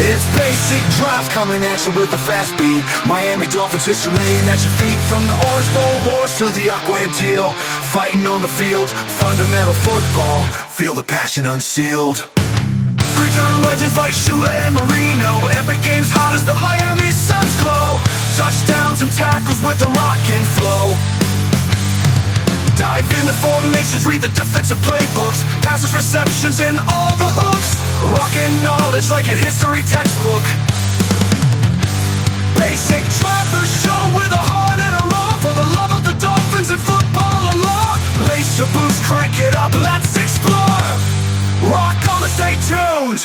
It's basic drive coming at you with a fast beat. Miami Dolphins history laying at your feet. From the Orange Bowl wars to the aqua and teal. Fighting on the field, fundamental football. Feel the passion unsealed. Return legends like Shula and Marino. Epic games hot as the Miami Suns glow. Touchdowns and tackles with the rock and flow. Dive in the formations, read the defensive playbooks. Passes, receptions, and all the hooks. Rockin' knowledge like a history textbook. Basic drive the show with a heart and a love for the love of the Dolphins and football alone. Lace your boots, crank it up, let's explore. Rock on and stay tuned.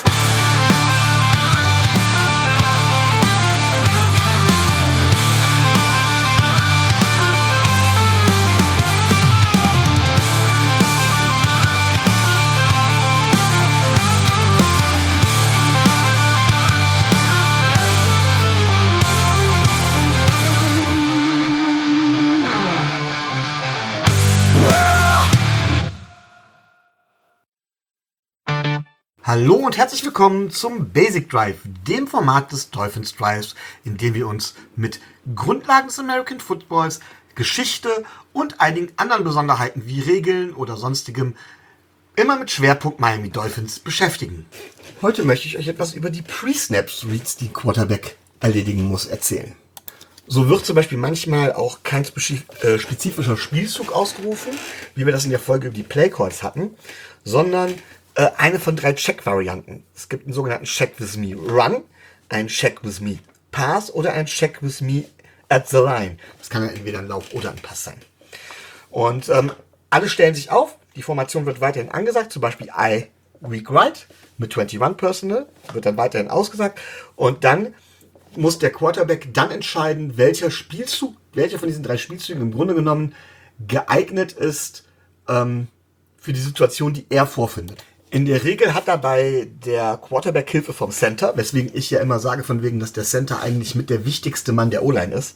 Hallo und herzlich willkommen zum Basic Drive, dem Format des Dolphins Drives, in dem wir uns mit Grundlagen des American Footballs, Geschichte und einigen anderen Besonderheiten wie Regeln oder sonstigem immer mit Schwerpunkt Miami Dolphins beschäftigen. Heute möchte ich euch etwas über die Pre-Snap-Reads, die ein Quarterback erledigen muss, erzählen. So wird zum Beispiel manchmal auch kein spezifischer Spielzug ausgerufen, wie wir das in der Folge über die Playcalls hatten, sondern eine von 3 Check-Varianten. Es gibt einen sogenannten Check with me Run, einen Check with me Pass oder einen Check with me at the line. Das kann ja entweder ein Lauf oder ein Pass sein. Und alle stellen sich auf, die Formation wird weiterhin angesagt, zum Beispiel I weak right mit 21 Personal, wird dann weiterhin ausgesagt und dann muss der Quarterback dann entscheiden, welcher von diesen 3 Spielzügen im Grunde genommen geeignet ist für die Situation, die er vorfindet. In der Regel hat dabei der Quarterback Hilfe vom Center, weswegen ich ja immer sage, von wegen, dass der Center eigentlich mit der wichtigste Mann der O-Line ist.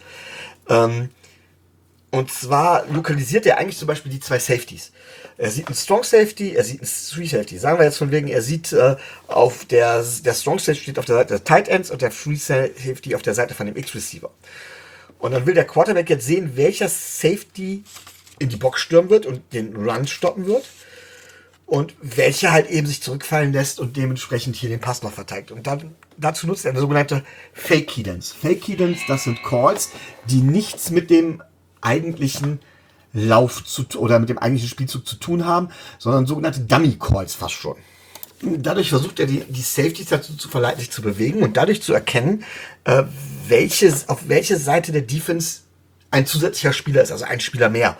Und zwar lokalisiert er eigentlich zum Beispiel die 2 Safeties. Er sieht einen Strong Safety, er sieht einen Free Safety. Sagen wir jetzt von wegen, er sieht auf der Strong Safety steht auf der Seite der Tight Ends und der Free Safety auf der Seite von dem X-Receiver. Und dann will der Quarterback jetzt sehen, welcher Safety in die Box stürmen wird und den Run stoppen wird. Und welcher halt eben sich zurückfallen lässt und dementsprechend hier den Pass noch verteidigt. Und dann, dazu nutzt er eine sogenannte Fake Cadence. Fake Cadence, das sind Calls, die nichts mit dem eigentlichen Lauf oder mit dem eigentlichen Spielzug zu tun haben, sondern sogenannte Dummy Calls fast schon. Dadurch versucht er die Safeties dazu zu verleiten, sich zu bewegen und dadurch zu erkennen, auf welche Seite der Defense ein zusätzlicher Spieler ist, also ein Spieler mehr.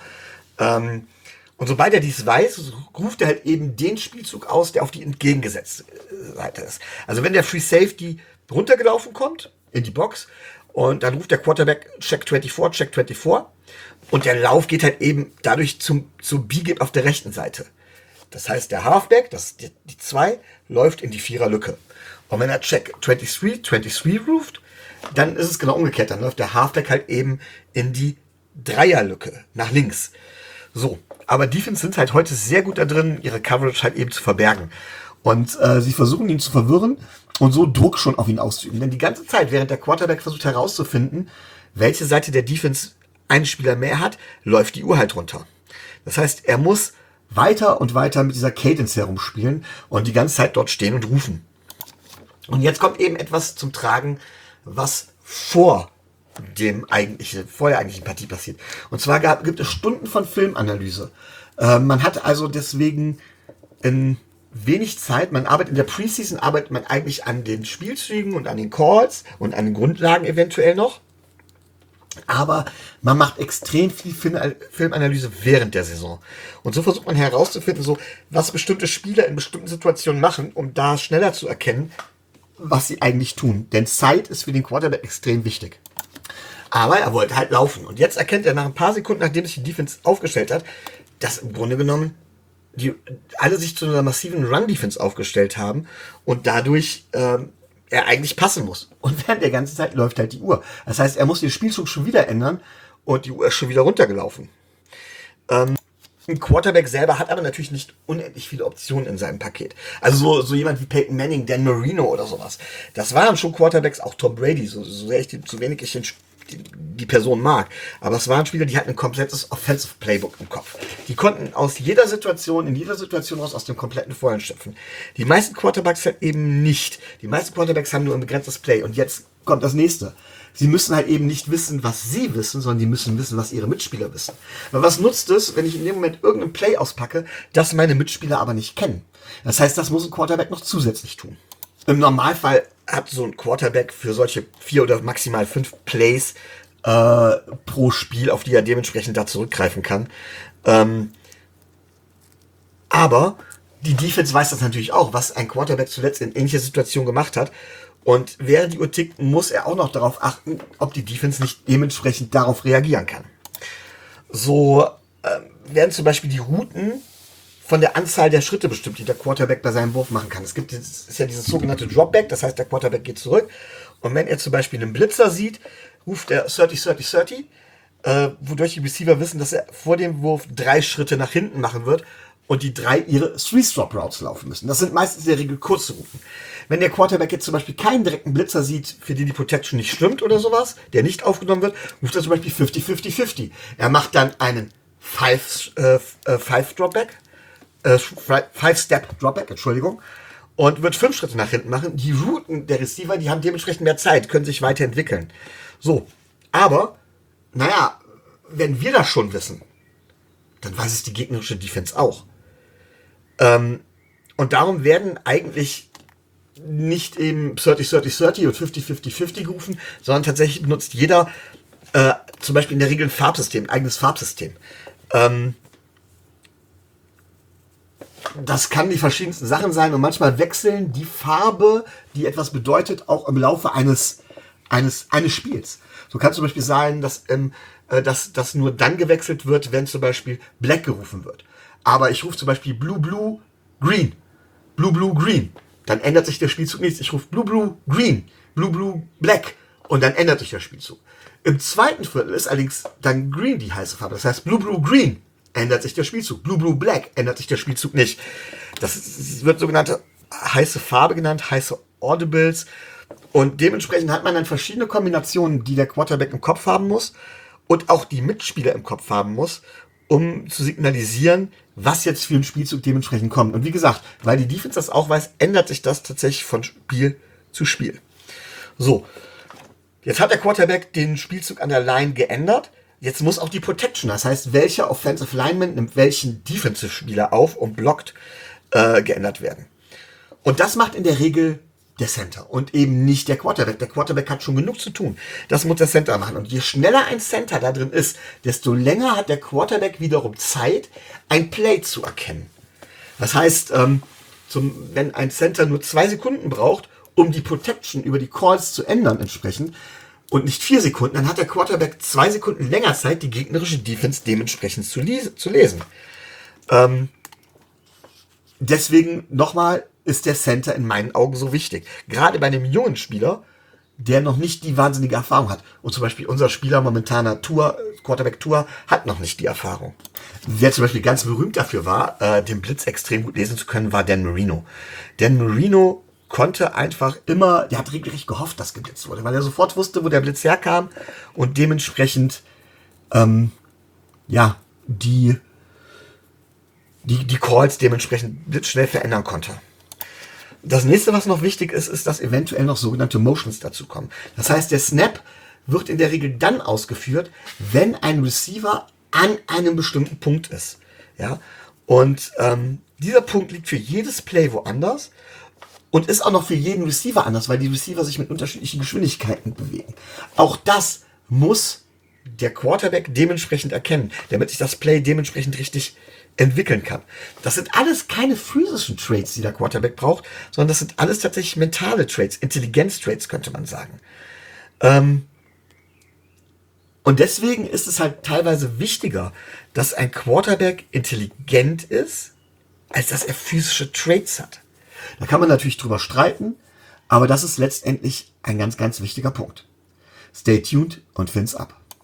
Und sobald er dies weiß, ruft er halt eben den Spielzug aus, der auf die entgegengesetzte Seite ist. Also wenn der Free Safety runtergelaufen kommt in die Box und dann ruft der Quarterback Check 24 und der Lauf geht halt eben dadurch zum B-Gap auf der rechten Seite. Das heißt, der Halfback, das ist die 2, läuft in die 4er-Lücke. Und wenn er Check 23 ruft, dann ist es genau umgekehrt. Dann läuft der Halfback halt eben in die 3er-Lücke nach links. So, aber Defense sind halt heute sehr gut da drin, ihre Coverage halt eben zu verbergen. Und sie versuchen ihn zu verwirren und so Druck schon auf ihn auszuüben. Denn die ganze Zeit, während der Quarterback versucht herauszufinden, welche Seite der Defense einen Spieler mehr hat, läuft die Uhr halt runter. Das heißt, er muss weiter und weiter mit dieser Cadence herumspielen und die ganze Zeit dort stehen und rufen. Und jetzt kommt eben etwas zum Tragen, was vor der eigentlichen Partie passiert. Und zwar gibt es Stunden von Filmanalyse. Man hat also deswegen in wenig Zeit, in der Preseason arbeitet man eigentlich an den Spielzügen und an den Calls und an den Grundlagen eventuell noch. Aber man macht extrem viel Filmanalyse während der Saison. Und so versucht man herauszufinden, was bestimmte Spieler in bestimmten Situationen machen, um da schneller zu erkennen, was sie eigentlich tun. Denn Zeit ist für den Quarterback extrem wichtig. Aber er wollte halt laufen. Und jetzt erkennt er nach ein paar Sekunden, nachdem sich die Defense aufgestellt hat, dass im Grunde genommen alle sich zu einer massiven Run-Defense aufgestellt haben und dadurch er eigentlich passen muss. Und während der ganzen Zeit läuft halt die Uhr. Das heißt, er muss den Spielzug schon wieder ändern und die Uhr ist schon wieder runtergelaufen. Ein Quarterback selber hat aber natürlich nicht unendlich viele Optionen in seinem Paket. Also so jemand wie Peyton Manning, Dan Marino oder sowas. Das waren schon Quarterbacks, auch Tom Brady, so sehr ich so wenig ich die Person mag. Aber es waren Spieler, die hatten ein komplettes Offensive Playbook im Kopf. Die konnten aus jeder Situation, in jeder Situation raus aus dem kompletten Vollen schöpfen. Die meisten Quarterbacks halt eben nicht. Die meisten Quarterbacks haben nur ein begrenztes Play. Und jetzt kommt das nächste. Sie müssen halt eben nicht wissen, was sie wissen, sondern die müssen wissen, was ihre Mitspieler wissen. Weil was nutzt es, wenn ich in dem Moment irgendein Play auspacke, das meine Mitspieler aber nicht kennen? Das heißt, das muss ein Quarterback noch zusätzlich tun. Im Normalfall hat so ein Quarterback für solche 4 oder maximal 5 Plays pro Spiel, auf die er dementsprechend da zurückgreifen kann. Aber die Defense weiß das natürlich auch, was ein Quarterback zuletzt in ähnlicher Situation gemacht hat. Und während die Uhr tickt, muss er auch noch darauf achten, ob die Defense nicht dementsprechend darauf reagieren kann. So werden zum Beispiel die Routen von der Anzahl der Schritte bestimmt, die der Quarterback bei seinem Wurf machen kann. Es ist ja dieses sogenannte Dropback, das heißt, der Quarterback geht zurück. Und wenn er zum Beispiel einen Blitzer sieht, ruft er 30, 30, 30, wodurch die Receiver wissen, dass er vor dem Wurf 3 Schritte nach hinten machen wird und die 3 ihre 3-Stop-Routes laufen müssen. Das sind meistens in der Regel kurze Routen. Wenn der Quarterback jetzt zum Beispiel keinen direkten Blitzer sieht, für den die Protection nicht stimmt oder sowas, der nicht aufgenommen wird, ruft er zum Beispiel 50, 50, 50. Er macht dann einen 5-Step-Dropback, Entschuldigung, und wird 5 Schritte nach hinten machen. Die Routen der Receiver, die haben dementsprechend mehr Zeit, können sich weiterentwickeln. So, aber, naja, wenn wir das schon wissen, dann weiß es die gegnerische Defense auch. Und darum werden eigentlich nicht eben 30, 30, 30 und 50, 50, 50 gerufen, sondern tatsächlich benutzt jeder zum Beispiel in der Regel ein Farbsystem, ein eigenes Farbsystem. Das kann die verschiedensten Sachen sein und manchmal wechseln die Farbe, die etwas bedeutet, auch im Laufe eines Spiels. So kann zum Beispiel sein, dass das nur dann gewechselt wird, wenn zum Beispiel Black gerufen wird. Aber ich rufe zum Beispiel Blue, Blue, Green. Blue, Blue, Green. Dann ändert sich der Spielzug nicht. Ich rufe Blue, Blue, Green. Blue, Blue, Black. Und dann ändert sich der Spielzug. Im zweiten Viertel ist allerdings dann Green die heiße Farbe. Das heißt Blue, Blue, Green ändert sich der Spielzug. Blue, Blue, Black ändert sich der Spielzug nicht. Das wird sogenannte heiße Farbe genannt, heiße Audibles. Und dementsprechend hat man dann verschiedene Kombinationen, die der Quarterback im Kopf haben muss und auch die Mitspieler im Kopf haben muss, um zu signalisieren, was jetzt für ein Spielzug dementsprechend kommt. Und wie gesagt, weil die Defense das auch weiß, ändert sich das tatsächlich von Spiel zu Spiel. So, jetzt hat der Quarterback den Spielzug an der Line geändert. Jetzt muss auch die Protection, das heißt, welcher Offensive Lineman nimmt welchen Defensive-Spieler auf und blockt, geändert werden. Und das macht in der Regel der Center und eben nicht der Quarterback. Der Quarterback hat schon genug zu tun. Das muss der Center machen. Und je schneller ein Center da drin ist, desto länger hat der Quarterback wiederum Zeit, ein Play zu erkennen. Das heißt, wenn ein Center nur 2 Sekunden braucht, um die Protection über die Calls zu ändern entsprechend, und nicht 4 Sekunden, dann hat der Quarterback 2 Sekunden länger Zeit, die gegnerische Defense dementsprechend zu lesen. Deswegen nochmal ist der Center in meinen Augen so wichtig. Gerade bei einem jungen Spieler, der noch nicht die wahnsinnige Erfahrung hat. Und zum Beispiel unser Spieler momentaner Quarterback Tour, hat noch nicht die Erfahrung. Wer zum Beispiel ganz berühmt dafür war, den Blitz extrem gut lesen zu können, war Dan Marino. Dan Marino konnte einfach immer, der hat regelrecht gehofft, dass geblitzt wurde, weil er sofort wusste, wo der Blitz herkam und dementsprechend die Calls dementsprechend blitzschnell verändern konnte. Das nächste, was noch wichtig ist, ist, dass eventuell noch sogenannte Motions dazu kommen. Das heißt, der Snap wird in der Regel dann ausgeführt, wenn ein Receiver an einem bestimmten Punkt ist. Ja? Und dieser Punkt liegt für jedes Play woanders und ist auch noch für jeden Receiver anders, weil die Receiver sich mit unterschiedlichen Geschwindigkeiten bewegen. Auch das muss der Quarterback dementsprechend erkennen, damit sich das Play dementsprechend richtig entwickeln kann. Das sind alles keine physischen Traits, die der Quarterback braucht, sondern das sind alles tatsächlich mentale Traits, Intelligenz-Traits, könnte man sagen. Und deswegen ist es halt teilweise wichtiger, dass ein Quarterback intelligent ist, als dass er physische Traits hat. Da kann man natürlich drüber streiten, aber das ist letztendlich ein ganz, ganz wichtiger Punkt. Stay tuned und Fins ab.